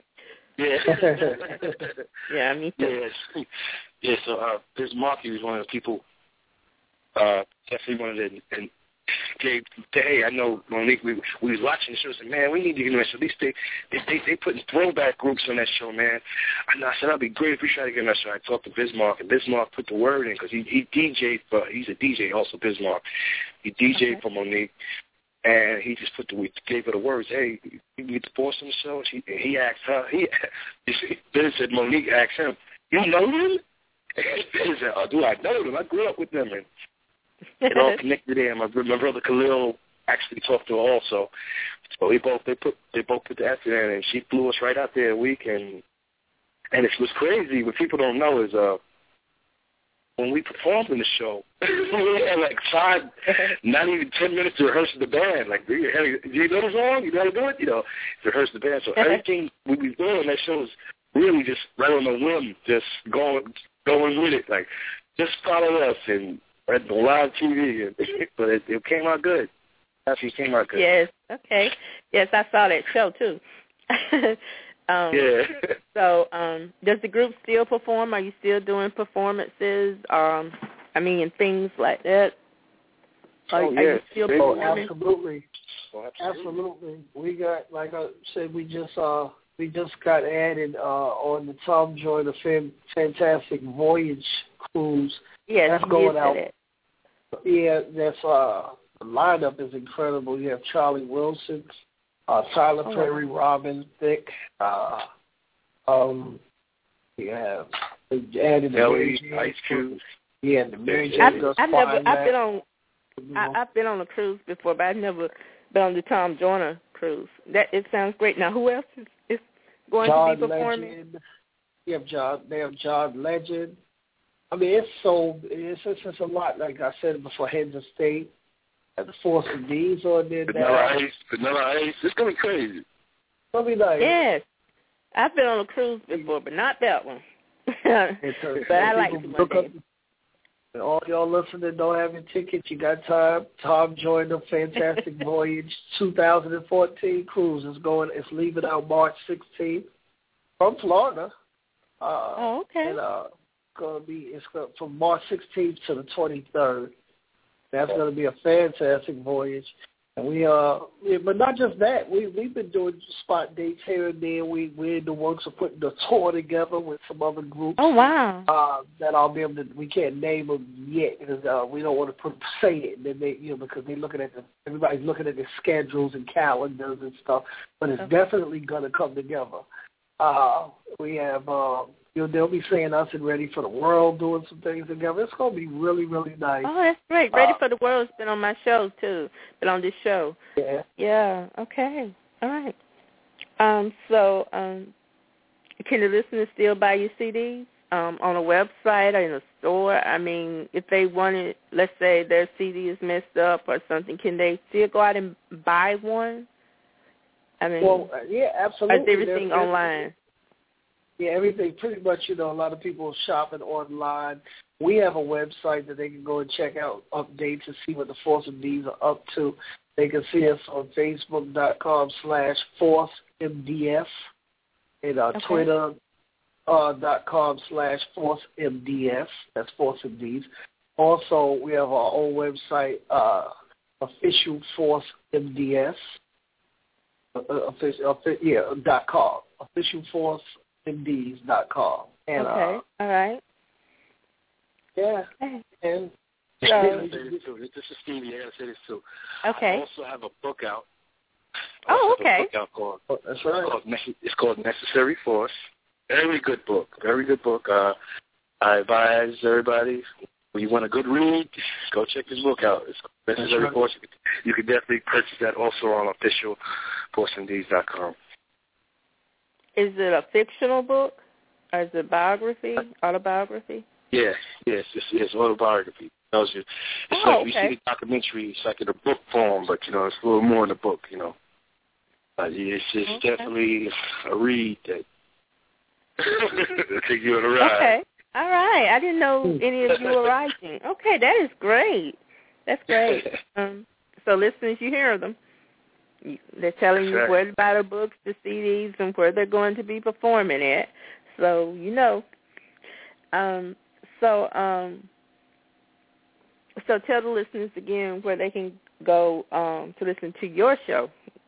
Yeah. Yeah, me too. Yes. Yeah. So uh, Vince Markey was one of the people. Uh, definitely one of the. And, Gave, hey, I know Monique. We we was watching the show. Said, man, we need to get on. So at least they they they, they putting throwback groups on that show, man. I, know, I said that'd be great if we try to get on that show. I talked to Bismarck, and Bismarck put the word in because he he D J'd for he's a D J also. Bismarck, he D J'd okay. for Monique, and he just put the we gave her the words. Hey, you can get the Force on the show. She he asked her. He Ben said Monique asked him, you know him? Ben said, oh, do I know them? I grew up with them and. It all connected there. My, my brother Khalil actually talked to her also. So they both they put they both put the effort in, and she flew us right out there a week. And and it was crazy. What people don't know is uh when we performed in the show, we had like five, not even ten minutes to rehearse the band. Like, do you, do you know the song? You know how to do it? You know, to rehearse the band. So everything we was doing that show was really just right on the whim, just going going with it. Like, just follow us and. At the live T V, but it, it came out good. Actually, came out good. Yes. Okay. Yes, I saw that show too. um, yeah. So, um, does the group still perform? Are you still doing performances? Um, I mean, and things like that. Are, oh, are yeah. you still oh, performing? Absolutely. Oh, absolutely. Absolutely. We got, like I said, we just uh we just got added uh on the Tom Joy the Fantastic Voyage cruise. Yes, that's going out. It. Yeah, that's uh the lineup is incredible. You have Charlie Wilson, uh, Tyler oh, Perry, wow. Robin Thicke, uh, um, you have added the Mary J. Ice Cube. Yeah, the Mary J. I've, I've never, I've been on, I, I've been on a cruise before, but I've never been on the Tom Joyner cruise. That it sounds great. Now, who else is, is going John to be performing? Legend. You have John. They have John Legend. I mean, it's so it's, it's it's a lot. Like I said before, Heads of State, and the Force of D's on there. Vanilla Ice, Vanilla Ice. It's gonna be crazy. It's gonna be nice. Yes, I've been on a cruise before, but not that one. But I like to one day. And all y'all listening don't have your tickets, you got time. Tom Joyner Fantastic Voyage twenty fourteen cruise is going. It's leaving out March sixteenth from Florida. Uh, oh, okay. And uh, gonna be it's gonna, from March sixteenth to the twenty-third. That's gonna be a fantastic voyage. And we uh, yeah, but not just that. We we've been doing spot dates here and there. We we're in the works of putting a tour together with some other groups. Oh wow! Uh, that I'll be able to. We can't name them yet because uh, we don't want to put say it. And then they, you know, because they're looking at the everybody's looking at their schedules and calendars and stuff. But it's okay. Definitely gonna come together. Uh, we have. Uh, You know, they'll be seeing us and Ready for the World doing some things together. It's going to be really, really nice. Oh, that's great. Ready uh, for the World's been on my show, too. Been on this show. Yeah. Yeah, okay. All right. Um, so um, can the listeners still buy your C Ds um, on a website or in a store? I mean, if they wanted, let's say their C D is messed up or something, can they still go out and buy one? I mean, well, uh, yeah, absolutely. Or is everything There's, online? Yeah, everything pretty much, you know, a lot of people are shopping online. We have a website that they can go and check out updates and see what the Force of D's are up to. They can see us on Facebook.com slash ForceMDS and uh, okay. Twitter uh, dot com slash ForceMDS. That's Force of D's. Also, we have our own website, uh, Official Force M D S. Uh, official, yeah, dot com. Official Force M Ds dot com. And, okay, uh, all right. Yeah, okay. and so, this is Stevie. I gotta say this too. Okay. I also have a book out. Oh, okay. A book out called, oh, that's right. It's called, it's called Necessary Force. Very good book. Very good book. Uh, I advise everybody, when you want a good read, go check this book out. It's Necessary right. Force. You can definitely purchase that also on official force M Ds dot com. Is it a fictional book, or is it biography, autobiography? Yeah, yes, it's, it's autobiography. It tells you. It's oh, like okay. you see the documentary. It's like in a book form, but you know, it's a little more in the book. You know, uh, it's, it's okay. Definitely a read that will take you on a ride. Okay, all right. I didn't know any of you were writing. Okay, that is great. That's great. Um, so, listeners, you hear them. They're telling you where to buy the books, the C Ds, and where they're going to be performing at. So, you know. Um, so, um, so tell the listeners again where they can go um, to listen to your show.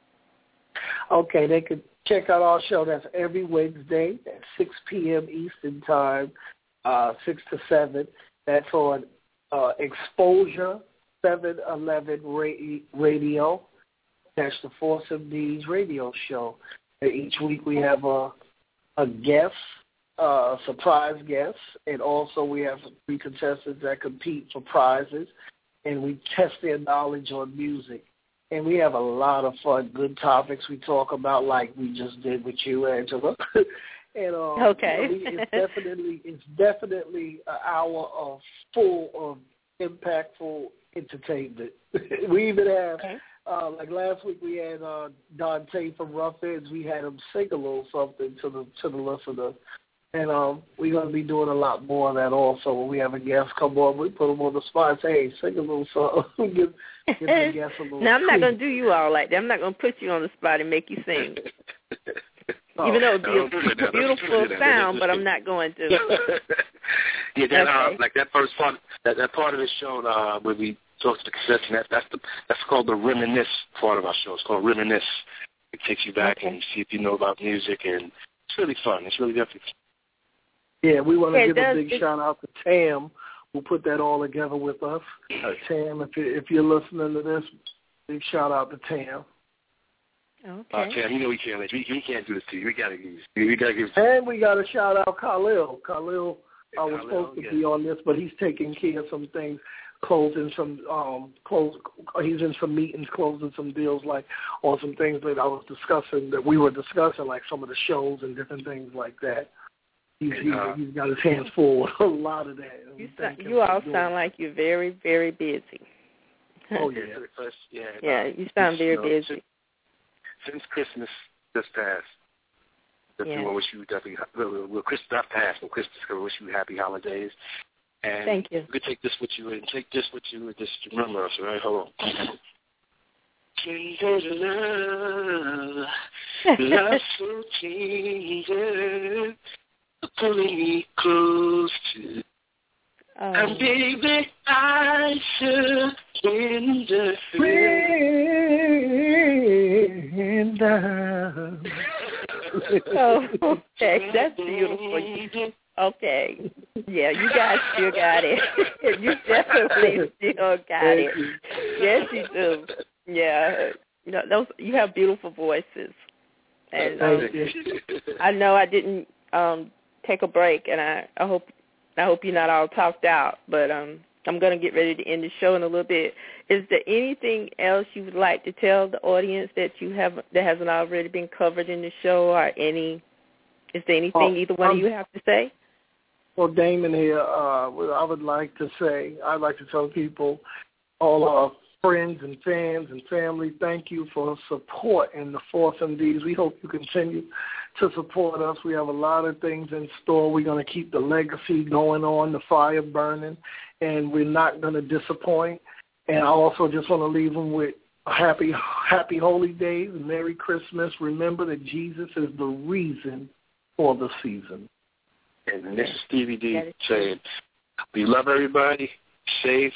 Okay, they can check out our show. That's every Wednesday at six p.m. Eastern Time, uh, six to seven. That's on uh, Exposure seven eleven Radio. That's the Force M D's radio show. And each week we have a a guest, uh, surprise guest, and also we have three contestants that compete for prizes, and we test their knowledge on music. And we have a lot of fun, good topics we talk about, like we just did with you, Angela. and um, okay, you know, it's definitely it's definitely an hour of full of impactful entertainment. We even have. Okay. Uh, like last week, we had uh, Dante from Rough Ends. We had him sing a little something to the to the listener, and um, we're going to be doing a lot more of that also. When we have a guest come on, we put them on the spot and say, "Hey, sing a little something." give, give the guest a little. Now, I'm treat. not going to do you all like that. I'm not going to put you on the spot and make you sing. Oh, Even though it would be no, a beautiful sound, but I'm not going to. yeah, that okay. uh, like that first part, that that part of the show uh, where we talk to the contestant. That, that's the that's called the reminisce part of our show. It's called reminisce. It takes you back okay. and you see if you know about music, and it's really fun. It's really definitely fun. Yeah, we want to yeah, give does, a big it, shout out to Tam, who put that all together with us. Uh, Tam, if you if you're listening to this, big shout out to Tam. Okay. Uh, Tam, you know we can't let you. We can't do this to you. We gotta give. We gotta give. And we got to shout out Khalil. Khalil, I uh, was Khalil, supposed to yes. be on this, but he's taking care of some things. closing some um close he's in some meetings closing some deals like on some things that I was discussing that we were discussing, like some of the shows and different things like that. He's he's, uh, he's got his hands full with a lot of that. You, sound, you all sound like you're very, very busy. Oh yeah. yeah, yeah, you sound very you know, busy. Since, since Christmas just passed, definitely yeah. wish you definitely well, well Christmas not passed, but Christmas I wish you happy holidays. And thank you. You could take this with you and take this with you and just remember us, all right? Hold on. Love, love so tender, pulling me close to. Oh. And baby, I surrender. Oh, okay, that's beautiful. Okay, yeah, you guys still got it. You definitely still got it. Yes, you do. Yeah, you know, those you have beautiful voices, and um, I know I didn't um, take a break, and I, I hope I hope you're not all talked out, but um, I'm going to get ready to end the show in a little bit. Is there anything else you would like to tell the audience that you have that hasn't already been covered in the show, or any? Is there anything oh, either one um, of you have to say? Well, Damon here, uh, I would like to say, I'd like to tell people, all our friends and fans and family, thank you for support in the Force M Ds. We hope you continue to support us. We have a lot of things in store. We're going to keep the legacy going on, the fire burning, and we're not going to disappoint. And I also just want to leave them with happy, happy holy days, Merry Christmas. Remember that Jesus is the reason for the season. And this is Stevie D saying, we love everybody, safe,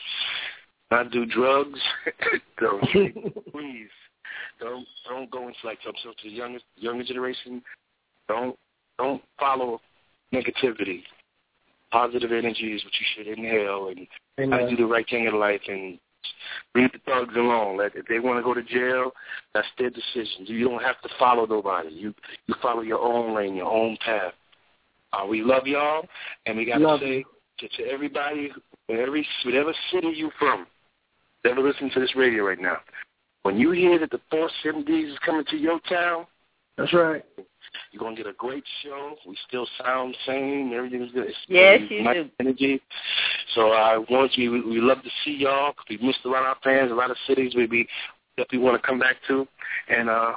not do drugs. Don't, please, don't don't go into like some sort of younger younger generation. Don't don't follow negativity. Positive energy is what you should inhale, and Amen. Try to do the right thing in life and leave the thugs alone. Like if they want to go to jail, that's their decision. You don't have to follow nobody. You you follow your own lane, your own path. Uh, we love y'all, and we got to say to, to everybody, every whatever city you from, ever listen to this radio right now, when you hear that the Force M Ds is coming to your town, that's right. You're gonna get a great show. We still sound the same. Everything's good. It's yes, you nice do. Energy. So I want you. We, we love to see y'all. We missed a lot of our fans, a lot of cities we we definitely want to come back to. And uh,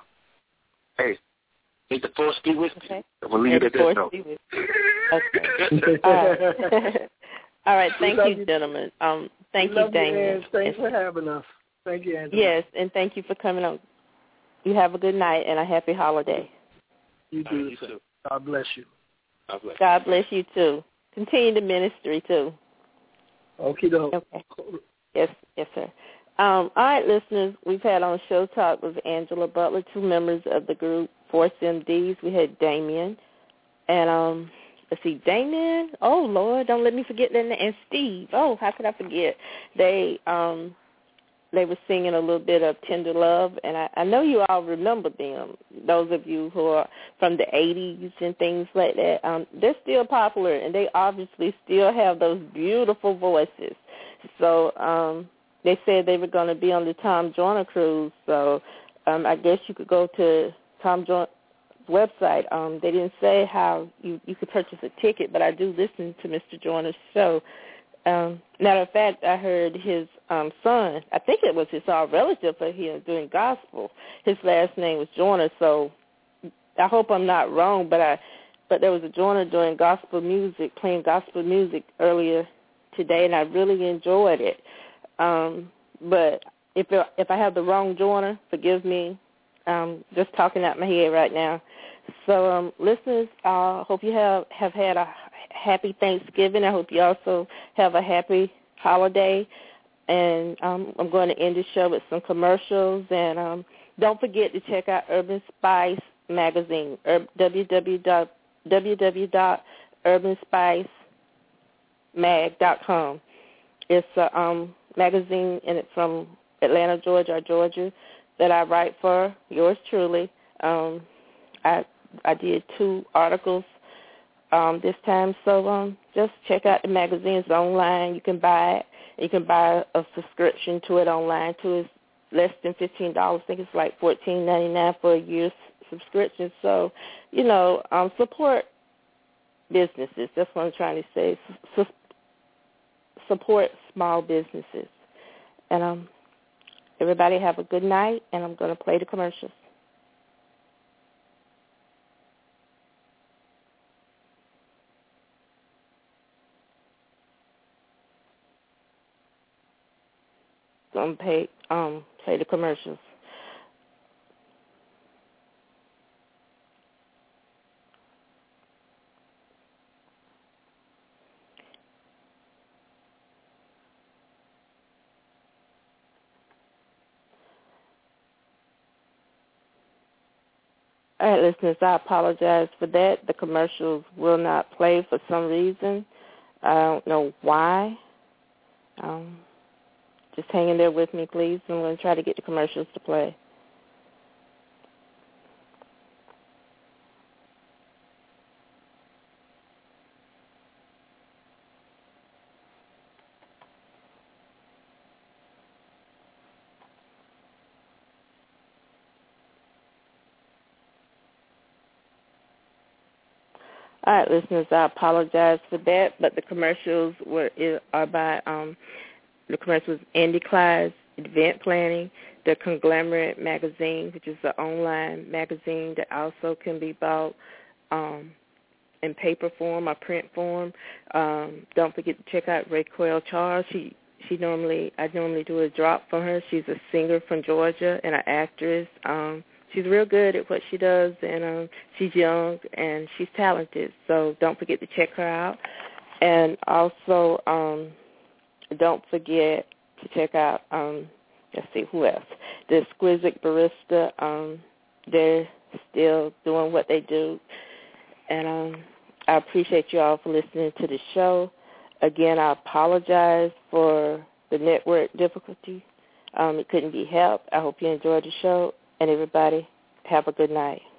hey. Make the Force be with you. Okay. We'll leave it at that note. Okay. All right. All right. Thank you, you, gentlemen. Um, thank we you, Damon. Thanks for having us. Thank you, Angela. Yes, and thank you for coming on. You have a good night and a happy holiday. You do right, you too. God bless you. God bless. God bless you too. Continue the ministry too. Okie doke. Okay. Yes, yes, sir. Um, all right, listeners, we've had on Show Talk with Angela Butler, two members of the group Force M Ds. We had Damien, and um, let's see, Damien. Oh Lord, don't let me forget that. And Steve. Oh, how could I forget? They um, they were singing a little bit of Tender Love, and I, I know you all remember them. Those of you who are from the eighties and things like that, um, they're still popular, and they obviously still have those beautiful voices. So. Um, They said they were going to be on the Tom Joyner cruise, so um, I guess you could go to Tom Joyner's website. Um, they didn't say how you, you could purchase a ticket, but I do listen to Mister Joyner's show. Um, matter of fact, I heard his um, son, I think it was his uh, relative for him doing gospel. His last name was Joyner, so I hope I'm not wrong, but I but there was a Joyner doing gospel music, playing gospel music earlier today, and I really enjoyed it. Um, but if if I have the wrong Joyner, forgive me. Um, just talking out my head right now. So, um, listeners, I uh, hope you have, have had a happy Thanksgiving. I hope you also have a happy holiday. And um, I'm going to end the show with some commercials. And um, don't forget to check out Urban Spice Magazine, w w w dot urban spice mag dot com. It's a um, magazine and it's from Atlanta, Georgia, or Georgia, that I write for, yours truly. Um, I I did two articles um, this time, so um, just check out the magazine. It's online. You can buy it. You can buy a subscription to it online too. It's less than fifteen dollars. I think it's like fourteen ninety-nine for a year's subscription. So, you know, um, support businesses. That's what I'm trying to say. Su- support small businesses. And um, everybody have a good night, and I'm going to play the commercials. I'm pay um play the commercials. All right, listeners, I apologize for that. The commercials will not play for some reason. I don't know why. Um, just hang in there with me, please. I'm going to try to get the commercials to play. All right, listeners, I apologize for that, but the commercials were are by um, the commercials Andy Clyde's Event Planning, the Conglomerate Magazine, which is an online magazine that also can be bought um, in paper form or print form. Um, don't forget to check out Raquel Charles. She she normally I normally do a drop for her. She's a singer from Georgia and an actress. Um, She's real good at what she does, and um, she's young, and she's talented. So don't forget to check her out. And also um, don't forget to check out, um, let's see, who else? The Exquisite Barista. Um, they're still doing what they do. And um, I appreciate you all for listening to the show. Again, I apologize for the network difficulty. Um, it couldn't be helped. I hope you enjoyed the show. And everybody, have a good night.